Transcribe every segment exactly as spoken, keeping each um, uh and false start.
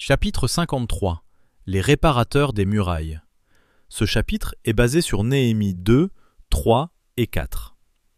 Chapitre cinquante-trois. Les réparateurs des murailles. Ce chapitre est basé sur Néhémie deux, trois et quatre.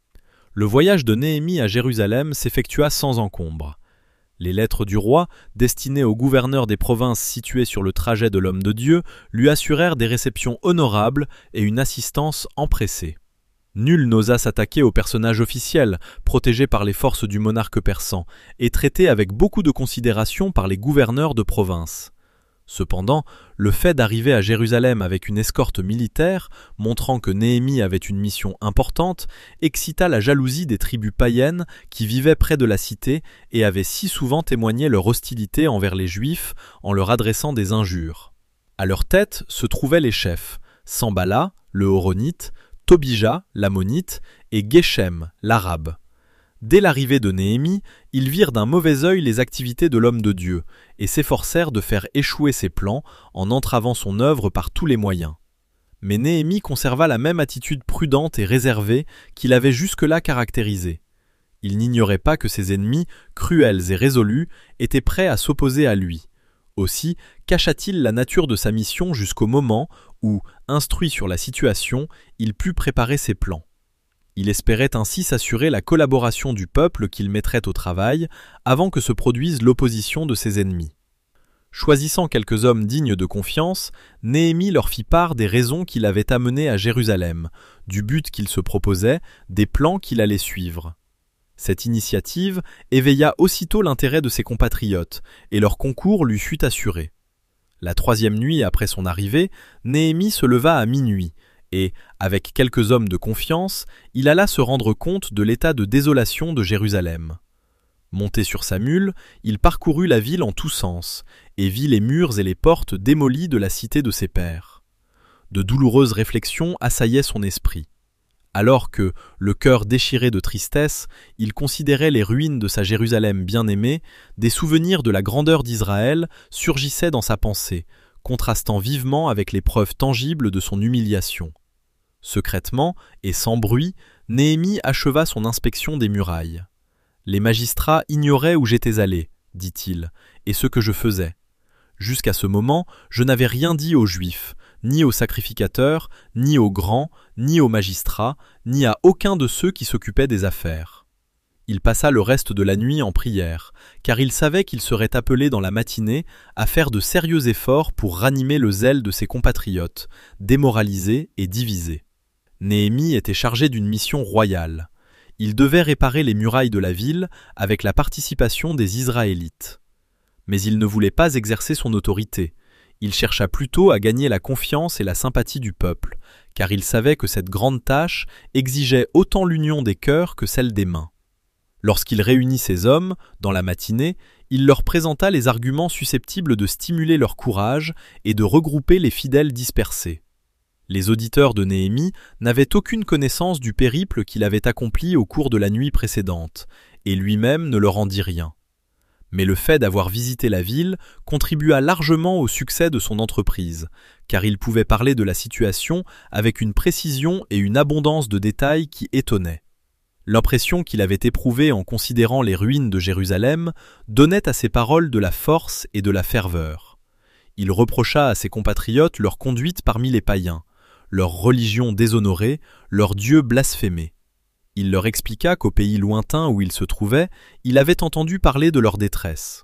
Le voyage de Néhémie à Jérusalem s'effectua sans encombre. Les lettres du roi, destinées aux gouverneurs des provinces situées sur le trajet de l'homme de Dieu, lui assurèrent des réceptions honorables et une assistance empressée. Nul n'osa s'attaquer au personnage officiel, protégé par les forces du monarque persan, et traité avec beaucoup de considération par les gouverneurs de province. Cependant, le fait d'arriver à Jérusalem avec une escorte militaire, montrant que Néhémie avait une mission importante, excita la jalousie des tribus païennes qui vivaient près de la cité et avaient si souvent témoigné leur hostilité envers les Juifs en leur adressant des injures. À leur tête se trouvaient les chefs, Sambala, le Horonite, Tobija, l'Ammonite, et Geshem, l'Arabe. Dès l'arrivée de Néhémie, ils virent d'un mauvais œil les activités de l'homme de Dieu, et s'efforcèrent de faire échouer ses plans en entravant son œuvre par tous les moyens. Mais Néhémie conserva la même attitude prudente et réservée qu'il avait jusque-là caractérisée. Il n'ignorait pas que ses ennemis, cruels et résolus, étaient prêts à s'opposer à lui. Aussi cacha-t-il la nature de sa mission jusqu'au moment où, instruit sur la situation, il put préparer ses plans. Il espérait ainsi s'assurer la collaboration du peuple qu'il mettrait au travail avant que se produise l'opposition de ses ennemis. Choisissant quelques hommes dignes de confiance, Néhémie leur fit part des raisons qui l'avaient amené à Jérusalem, du but qu'il se proposait, des plans qu'il allait suivre. Cette initiative éveilla aussitôt l'intérêt de ses compatriotes, et leur concours lui fut assuré. La troisième nuit après son arrivée, Néhémie se leva à minuit, et, avec quelques hommes de confiance, il alla se rendre compte de l'état de désolation de Jérusalem. Monté sur sa mule, il parcourut la ville en tous sens, et vit les murs et les portes démolis de la cité de ses pères. De douloureuses réflexions assaillaient son esprit. Alors que, le cœur déchiré de tristesse, il considérait les ruines de sa Jérusalem bien-aimée, des souvenirs de la grandeur d'Israël surgissaient dans sa pensée, contrastant vivement avec les preuves tangibles de son humiliation. Secrètement, et sans bruit, Néhémie acheva son inspection des murailles. « Les magistrats ignoraient où j'étais allé, dit-il, et ce que je faisais. Jusqu'à ce moment, je n'avais rien dit aux Juifs, ni aux sacrificateurs, ni aux grands, ni aux magistrats, ni à aucun de ceux qui s'occupaient des affaires. » Il passa le reste de la nuit en prière, car il savait qu'il serait appelé dans la matinée à faire de sérieux efforts pour ranimer le zèle de ses compatriotes, démoralisés et divisés. Néhémie était chargé d'une mission royale. Il devait réparer les murailles de la ville avec la participation des Israélites. Mais il ne voulait pas exercer son autorité. Il chercha plutôt à gagner la confiance et la sympathie du peuple, car il savait que cette grande tâche exigeait autant l'union des cœurs que celle des mains. Lorsqu'il réunit ses hommes, dans la matinée, il leur présenta les arguments susceptibles de stimuler leur courage et de regrouper les fidèles dispersés. Les auditeurs de Néhémie n'avaient aucune connaissance du périple qu'il avait accompli au cours de la nuit précédente, et lui-même ne leur en dit rien. Mais le fait d'avoir visité la ville contribua largement au succès de son entreprise, car il pouvait parler de la situation avec une précision et une abondance de détails qui étonnaient. L'impression qu'il avait éprouvée en considérant les ruines de Jérusalem donnait à ses paroles de la force et de la ferveur. Il reprocha à ses compatriotes leur conduite parmi les païens, leur religion déshonorée, leur Dieu blasphémé. Il leur expliqua qu'au pays lointain où ils se trouvaient, il avait entendu parler de leur détresse.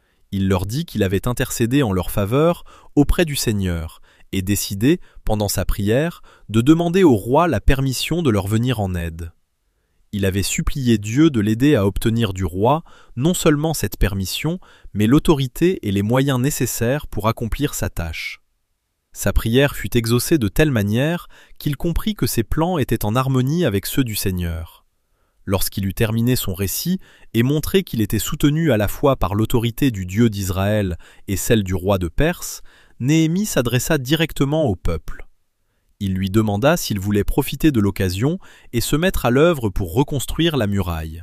Il leur dit qu'il avait intercédé en leur faveur auprès du Seigneur et décidé, pendant sa prière, de demander au roi la permission de leur venir en aide. Il avait supplié Dieu de l'aider à obtenir du roi non seulement cette permission, mais l'autorité et les moyens nécessaires pour accomplir sa tâche. Sa prière fut exaucée de telle manière qu'il comprit que ses plans étaient en harmonie avec ceux du Seigneur. Lorsqu'il eut terminé son récit et montré qu'il était soutenu à la fois par l'autorité du Dieu d'Israël et celle du roi de Perse, Néhémie s'adressa directement au peuple. Il lui demanda s'il voulait profiter de l'occasion et se mettre à l'œuvre pour reconstruire la muraille.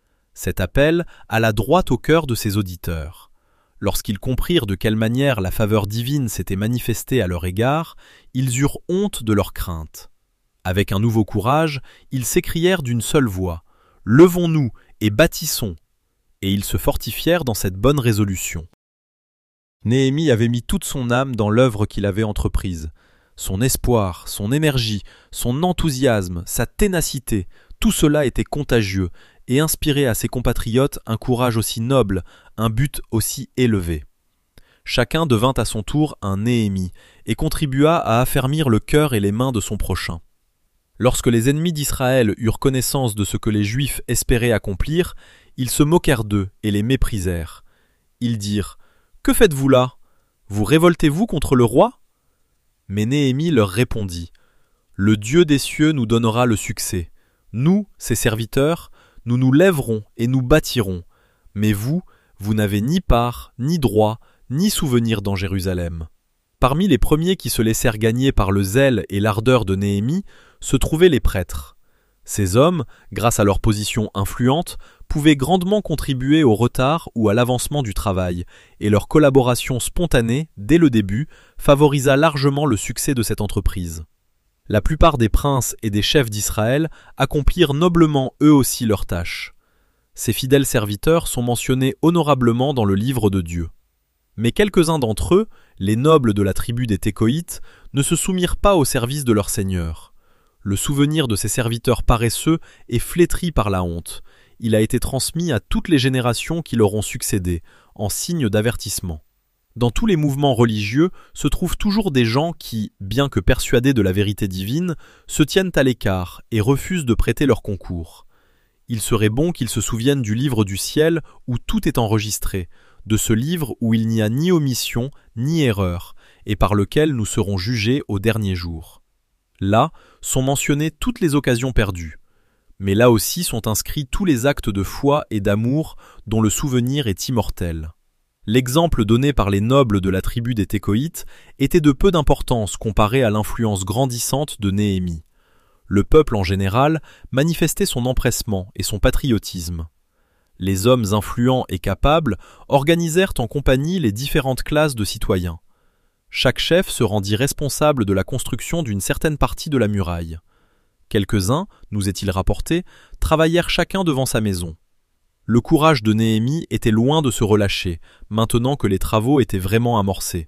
Cet appel alla droit au cœur de ses auditeurs. Lorsqu'ils comprirent de quelle manière la faveur divine s'était manifestée à leur égard, ils eurent honte de leur crainte. Avec un nouveau courage, ils s'écrièrent d'une seule voix « Levons-nous et bâtissons !» et ils se fortifièrent dans cette bonne résolution. Néhémie avait mis toute son âme dans l'œuvre qu'il avait entreprise. Son espoir, son énergie, son enthousiasme, sa ténacité, tout cela était contagieux et inspirait à ses compatriotes un courage aussi noble, un but aussi élevé. Chacun devint à son tour un Néhémie et contribua à affermir le cœur et les mains de son prochain. Lorsque les ennemis d'Israël eurent connaissance de ce que les Juifs espéraient accomplir, ils se moquèrent d'eux et les méprisèrent. Ils dirent « Que faites-vous là? Vous révoltez-vous contre le roi ?» Mais Néhémie leur répondit « Le Dieu des cieux nous donnera le succès. Nous, ses serviteurs, nous nous lèverons et nous bâtirons. Mais vous, vous n'avez ni part, ni droit, ni souvenir dans Jérusalem. » Parmi les premiers qui se laissèrent gagner par le zèle et l'ardeur de Néhémie se trouvaient les prêtres. Ces hommes, grâce à leur position influente, pouvaient grandement contribuer au retard ou à l'avancement du travail, et leur collaboration spontanée, dès le début, favorisa largement le succès de cette entreprise. La plupart des princes et des chefs d'Israël accomplirent noblement eux aussi leurs tâches. Ces fidèles serviteurs sont mentionnés honorablement dans le livre de Dieu. Mais quelques-uns d'entre eux, les nobles de la tribu des Técoïtes, ne se soumirent pas au service de leur seigneur. Le souvenir de ces serviteurs paresseux est flétri par la honte. Il a été transmis à toutes les générations qui leur ont succédé, en signe d'avertissement. Dans tous les mouvements religieux se trouvent toujours des gens qui, bien que persuadés de la vérité divine, se tiennent à l'écart et refusent de prêter leur concours. Il serait bon qu'ils se souviennent du livre du ciel où tout est enregistré, de ce livre où il n'y a ni omission ni erreur, et par lequel nous serons jugés au dernier jour. Là sont mentionnées toutes les occasions perdues, mais là aussi sont inscrits tous les actes de foi et d'amour dont le souvenir est immortel. L'exemple donné par les nobles de la tribu des Técoïtes était de peu d'importance comparé à l'influence grandissante de Néhémie. Le peuple en général manifestait son empressement et son patriotisme. Les hommes influents et capables organisèrent en compagnie les différentes classes de citoyens. Chaque chef se rendit responsable de la construction d'une certaine partie de la muraille. Quelques-uns, nous est-il rapporté, travaillèrent chacun devant sa maison. Le courage de Néhémie était loin de se relâcher, maintenant que les travaux étaient vraiment amorcés.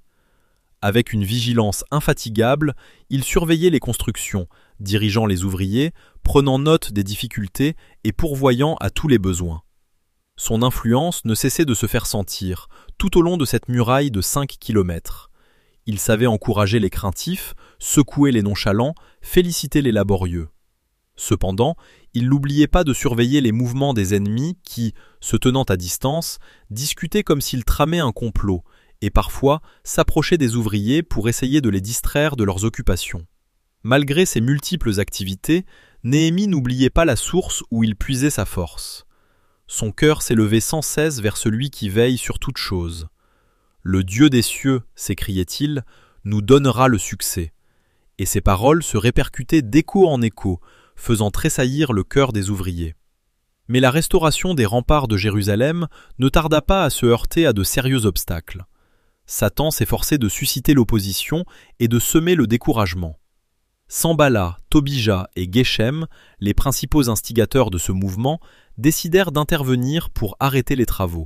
Avec une vigilance infatigable, il surveillait les constructions, dirigeant les ouvriers, prenant note des difficultés et pourvoyant à tous les besoins. Son influence ne cessait de se faire sentir, tout au long de cette muraille de cinq kilomètres. Il savait encourager les craintifs, secouer les nonchalants, féliciter les laborieux. Cependant, il n'oubliait pas de surveiller les mouvements des ennemis qui, se tenant à distance, discutaient comme s'ils tramaient un complot, et parfois s'approchaient des ouvriers pour essayer de les distraire de leurs occupations. Malgré ses multiples activités, Néhémie n'oubliait pas la source où il puisait sa force. Son cœur s'élevait sans cesse vers celui qui veille sur toute chose. « Le Dieu des cieux, s'écriait-il, nous donnera le succès. » Et ces paroles se répercutaient d'écho en écho, faisant tressaillir le cœur des ouvriers. Mais la restauration des remparts de Jérusalem ne tarda pas à se heurter à de sérieux obstacles. Satan s'efforçait de susciter l'opposition et de semer le découragement. Sanballat, Tobija et Geshem, les principaux instigateurs de ce mouvement, décidèrent d'intervenir pour arrêter les travaux.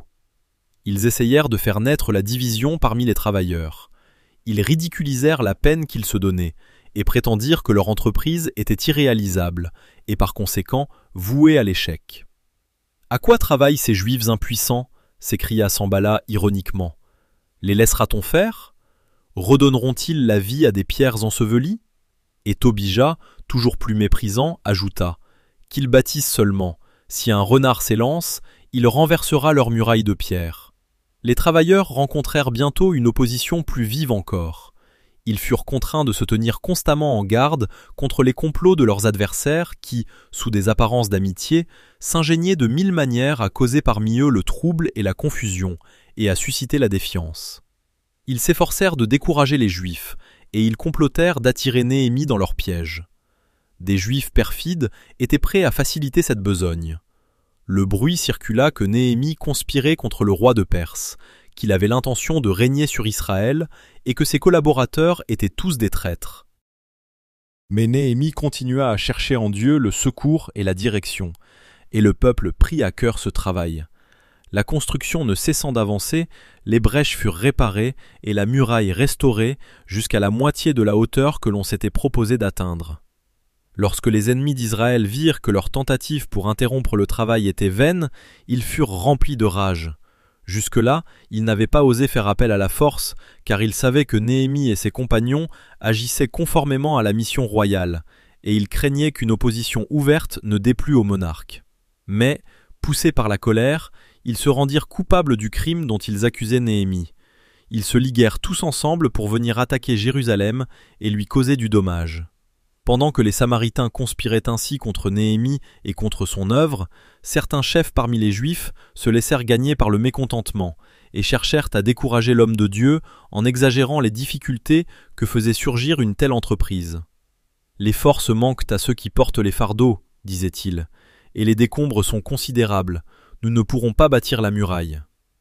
Ils essayèrent de faire naître la division parmi les travailleurs. Ils ridiculisèrent la peine qu'ils se donnaient et prétendirent que leur entreprise était irréalisable et par conséquent vouée à l'échec. « À quoi travaillent ces Juifs impuissants » s'écria Sanballat ironiquement. « Les laissera-t-on faire? Redonneront-ils la vie à des pierres ensevelies ?» Et Tobija, toujours plus méprisant, ajouta « Qu'ils bâtissent seulement. Si un renard s'élance, il renversera leurs murailles de pierre. » Les travailleurs rencontrèrent bientôt une opposition plus vive encore. Ils furent contraints de se tenir constamment en garde contre les complots de leurs adversaires qui, sous des apparences d'amitié, s'ingéniaient de mille manières à causer parmi eux le trouble et la confusion, et à susciter la défiance. Ils s'efforcèrent de décourager les Juifs, et ils complotèrent d'attirer Néhémie dans leur piège. Des Juifs perfides étaient prêts à faciliter cette besogne. Le bruit circula que Néhémie conspirait contre le roi de Perse, qu'il avait l'intention de régner sur Israël et que ses collaborateurs étaient tous des traîtres. Mais Néhémie continua à chercher en Dieu le secours et la direction, et le peuple prit à cœur ce travail. la construction ne cessant d'avancer, les brèches furent réparées et la muraille restaurée jusqu'à la moitié de la hauteur que l'on s'était proposé d'atteindre. Lorsque les ennemis d'Israël virent que leur tentative pour interrompre le travail était vaine, ils furent remplis de rage. Jusque-là, ils n'avaient pas osé faire appel à la force, car ils savaient que Néhémie et ses compagnons agissaient conformément à la mission royale, et ils craignaient qu'une opposition ouverte ne déplût au monarque. Mais, poussés par la colère, ils se rendirent coupables du crime dont ils accusaient Néhémie. Ils se liguèrent tous ensemble pour venir attaquer Jérusalem et lui causer du dommage. Pendant que les Samaritains conspiraient ainsi contre Néhémie et contre son œuvre, certains chefs parmi les Juifs se laissèrent gagner par le mécontentement et cherchèrent à décourager l'homme de Dieu en exagérant les difficultés que faisait surgir une telle entreprise. « Les forces manquent à ceux qui portent les fardeaux, disait-il, et les décombres sont considérables, nous ne pourrons pas bâtir la muraille. »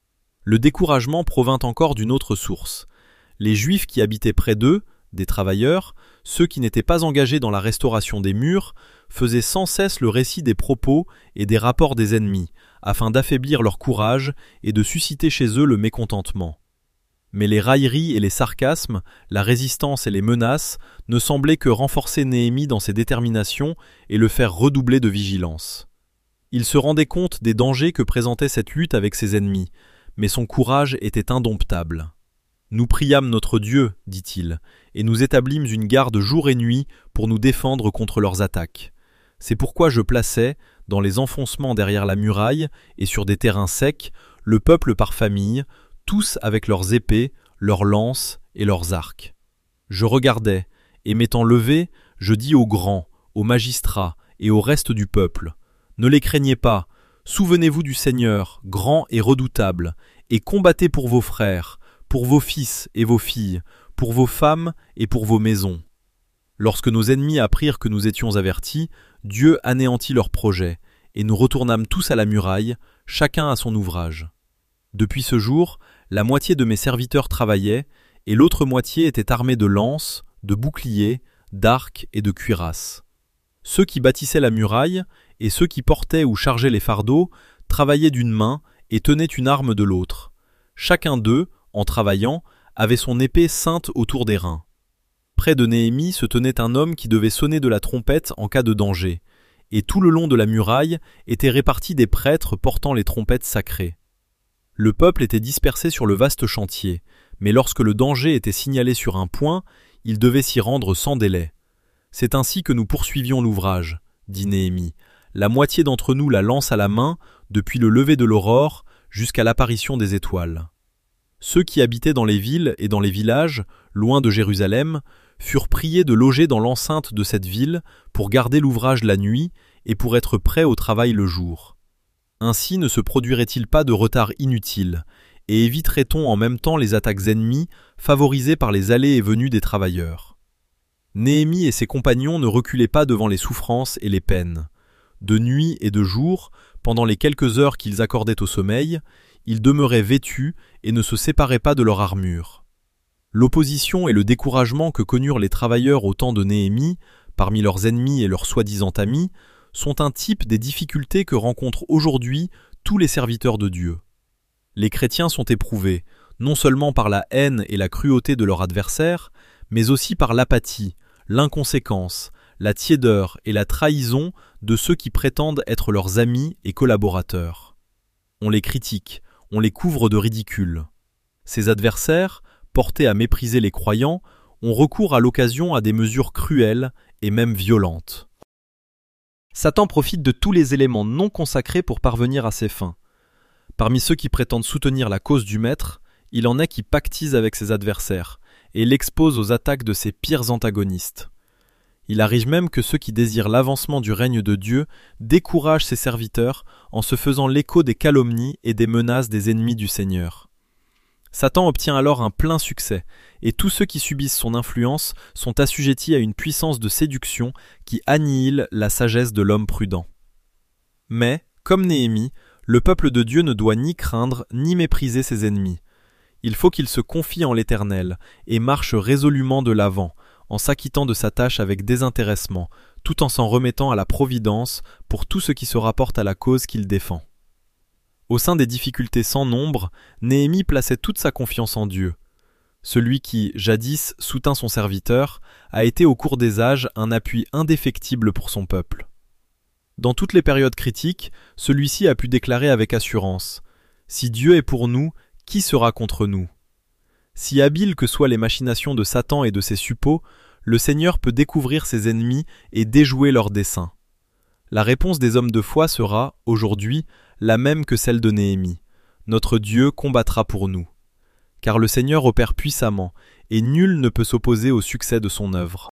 Le découragement provint encore d'une autre source. Les Juifs qui habitaient près d'eux, des travailleurs, ceux qui n'étaient pas engagés dans la restauration des murs, faisaient sans cesse le récit des propos et des rapports des ennemis, afin d'affaiblir leur courage et de susciter chez eux le mécontentement. Mais les railleries et les sarcasmes, la résistance et les menaces ne semblaient que renforcer Néhémie dans ses déterminations et le faire redoubler de vigilance. Il se rendait compte des dangers que présentait cette lutte avec ses ennemis, mais son courage était indomptable. « Nous priâmes notre Dieu, dit-il, et nous établîmes une garde jour et nuit pour nous défendre contre leurs attaques. C'est pourquoi je plaçais, dans les enfoncements derrière la muraille et sur des terrains secs, le peuple par famille, tous avec leurs épées, leurs lances et leurs arcs. Je regardais, et m'étant levé, je dis aux grands, aux magistrats et au reste du peuple, « Ne les craignez pas, souvenez-vous du Seigneur, grand et redoutable, et combattez pour vos frères, pour vos fils et vos filles, pour vos femmes et pour vos maisons. » Lorsque nos ennemis apprirent que nous étions avertis, Dieu anéantit leurs projets, et nous retournâmes tous à la muraille, chacun à son ouvrage. Depuis ce jour, la moitié de mes serviteurs travaillaient, et l'autre moitié était armée de lances, de boucliers, d'arcs et de cuirasses. Ceux qui bâtissaient la muraille, et ceux qui portaient ou chargeaient les fardeaux, travaillaient d'une main et tenaient une arme de l'autre. Chacun d'eux, en travaillant, avait son épée ceinte autour des reins. Près de Néhémie se tenait un homme qui devait sonner de la trompette en cas de danger, et tout le long de la muraille étaient répartis des prêtres portant les trompettes sacrées. Le peuple était dispersé sur le vaste chantier, mais lorsque le danger était signalé sur un point, il devait s'y rendre sans délai. « C'est ainsi que nous poursuivions l'ouvrage, » dit Néhémie. « La moitié d'entre nous la lance à la main, depuis le lever de l'aurore jusqu'à l'apparition des étoiles. » Ceux qui habitaient dans les villes et dans les villages, loin de Jérusalem, furent priés de loger dans l'enceinte de cette ville pour garder l'ouvrage la nuit et pour être prêts au travail le jour. Ainsi ne se produirait-il pas de retard inutile, et éviterait-on en même temps les attaques ennemies favorisées par les allées et venues des travailleurs. Néhémie et ses compagnons ne reculaient pas devant les souffrances et les peines. De nuit et de jour, pendant les quelques heures qu'ils accordaient au sommeil, ils demeuraient vêtus et ne se séparaient pas de leur armure. L'opposition et le découragement que connurent les travailleurs au temps de Néhémie, parmi leurs ennemis et leurs soi-disant amis, sont un type des difficultés que rencontrent aujourd'hui tous les serviteurs de Dieu. Les chrétiens sont éprouvés, non seulement par la haine et la cruauté de leurs adversaires, mais aussi par l'apathie, l'inconséquence, la tiédeur et la trahison de ceux qui prétendent être leurs amis et collaborateurs. On les critique, on les couvre de ridicule. Ces adversaires, portés à mépriser les croyants, ont recours à l'occasion à des mesures cruelles et même violentes. Satan profite de tous les éléments non consacrés pour parvenir à ses fins. Parmi ceux qui prétendent soutenir la cause du Maître, il en est qui pactisent avec ses adversaires et l'exposent aux attaques de ses pires antagonistes. Il arrive même que ceux qui désirent l'avancement du règne de Dieu découragent ses serviteurs en se faisant l'écho des calomnies et des menaces des ennemis du Seigneur. Satan obtient alors un plein succès, et tous ceux qui subissent son influence sont assujettis à une puissance de séduction qui annihile la sagesse de l'homme prudent. Mais, comme Néhémie, le peuple de Dieu ne doit ni craindre ni mépriser ses ennemis. Il faut qu'il se confie en l'Éternel et marche résolument de l'avant, en s'acquittant de sa tâche avec désintéressement, tout en s'en remettant à la providence pour tout ce qui se rapporte à la cause qu'il défend. Au sein des difficultés sans nombre, Néhémie plaçait toute sa confiance en Dieu. Celui qui, jadis, soutint son serviteur, a été au cours des âges un appui indéfectible pour son peuple. Dans toutes les périodes critiques, celui-ci a pu déclarer avec assurance « Si Dieu est pour nous, qui sera contre nous ?» Si habiles que soient les machinations de Satan et de ses suppôts, le Seigneur peut découvrir ses ennemis et déjouer leurs desseins. La réponse des hommes de foi sera, aujourd'hui, la même que celle de Néhémie. Notre Dieu combattra pour nous. Car le Seigneur opère puissamment, et nul ne peut s'opposer au succès de son œuvre.